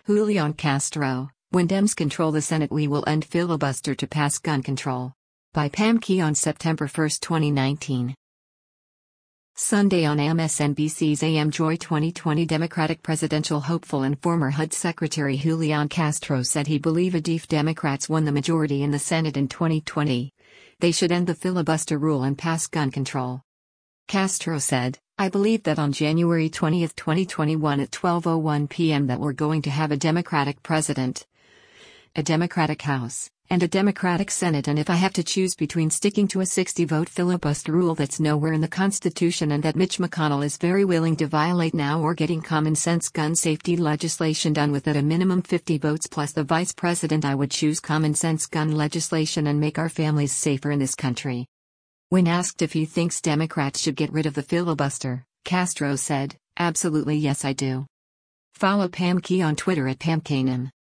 Julian Castro, when Dems control the Senate, we will end filibuster to pass gun control. By Pam Key on September 1, 2019. Sunday on MSNBC's AM Joy 2020, Democratic presidential hopeful and former HUD Secretary Julian Castro said he believed if Democrats won the majority in the Senate in 2020, they should end the filibuster rule and pass gun control. Castro said, "I believe that on January 20, 2021 at 12:01 p.m. that we're going to have a Democratic president, a Democratic House, and a Democratic Senate, and if I have to choose between sticking to a 60-vote filibuster rule that's nowhere in the Constitution and that Mitch McConnell is very willing to violate now, or getting common-sense gun safety legislation done with at a minimum 50 votes plus the vice president, I would choose common-sense gun legislation and make our families safer in this country." When asked if he thinks Democrats should get rid of the filibuster, Castro said, "Absolutely yes, I do." Follow Pam Key on Twitter at PamKanan.